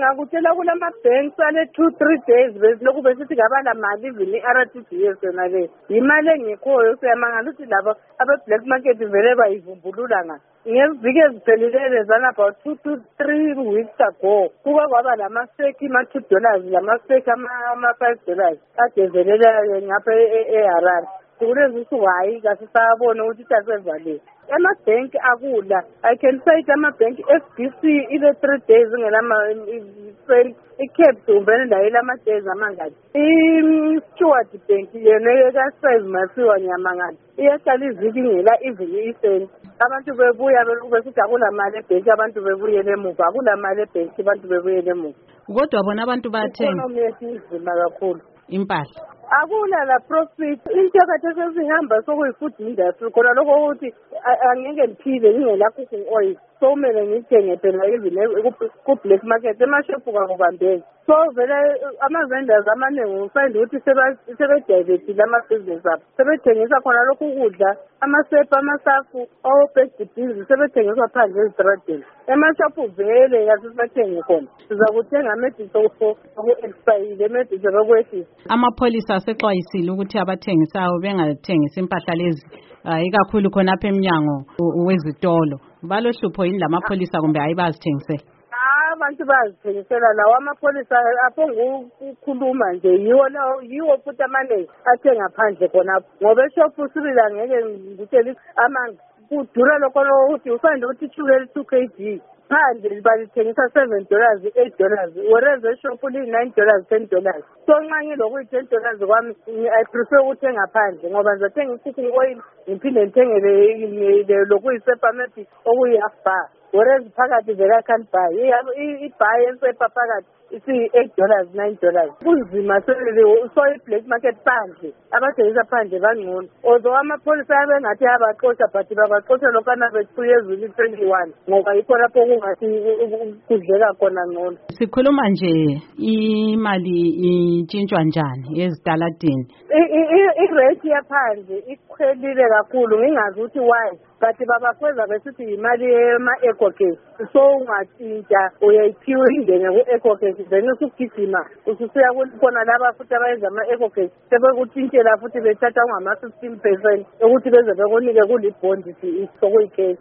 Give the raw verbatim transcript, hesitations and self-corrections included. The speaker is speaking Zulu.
ngingakutshela kulama banks ale two three days besilokhu besithi ngabala mali even i-R T G S yona le imali engekhoyo siyamangala ukuthi labo abe-black market vele bayivumbulula nga ngeviki eziphelilele zana about two to three weeks ago kuba kwaba lamaseki ma-two dollars lamaseki ama-five dollars adevelele ngapha e-Harare kulezi usuku hayi kasisabona ukuthi sasevale emabhenki akula I can say amabhenki F B C ile three days ngelama i-Cape Town ndayo lama-days amangaki i-Stewart Bank yena ka-Size Masiwa nyamangani iyaqala iviki ngela even i-cent abantu bebuya besithi akulamali ebhenki abantu bebuyele emuva akulamali ebhenki abantu bebuyele emuva kodwa bona abantu bathenga ikonomi yethu inzima kakhulu impahla akula la profit into ekade sesihamba sokuyi-food industry khona lokho ukuthi angeke ndiphile ngingela cooking oil so kumele ngithenge phela even ku-black market emashophu kakubambeki so vele ama-vendors amaningi ufind ukuthi sebedivethile ama-business abo sebethengisa khona lokhu ukudla amasepa amasafu o-baked beans sebethengiswa phandle ezitradeni emashophu vele kathi sibathengi khona sizakuthenga amediso oku-expayile emediso lokwehlisa amapholisa asexwayisile ukuthi abathengisayo bengathengisi impahla lezi ikakhulu khonapha emnyango wezitolo balohlupho yini lamapholisa kumbe hayi bazithengisela abantu bazithengisela lawo amapholisa aphongukukhuluma nje yiwo lawo yiwo futhi amaningi athe ngaphandle khonapho ngoba eshophu sibila ngeke ngitshela amanga kudura lokho ukuthi ufande ukuthi ishukela two K G phandle balithengisa seven dollars eight dollars whereas eshophu li-nine dollars ten dollars so nxa ngilokuyi-ten dollars kwami I prefer ukuthenga phandle ngoba ngizothenga i-cooking oil ngiphinde ngithenge lokuyisepa maybe okuyi-half bar whereas phakathi vele I can't buy i-bar yesepa phakathi isi-eight dollars nine dollars kunzima so i-black market phandle abathengisa phandle bangcono although amapholisa abengathi abaxosha but babaxosha lokana bethu yezulu twenty-one ngoba yikho lapho kungathi kudleka khona ngcono sikhuluma nje imali intshintshwa njani ezitaladini i-rate yaphandle ikhwelile kakhulu ngingazi ukuthi why but babakweza besithi imali ema-ecocase so ungatshintsha uyayiphiwa ingene ku-ecocase then usugijima ususuya khona laba futhi abayenza ama-ecocase sebekutshintshela futhi bethatha ungama-fifteen percent ukuthi beze bekunike kulibhondi sokuyicase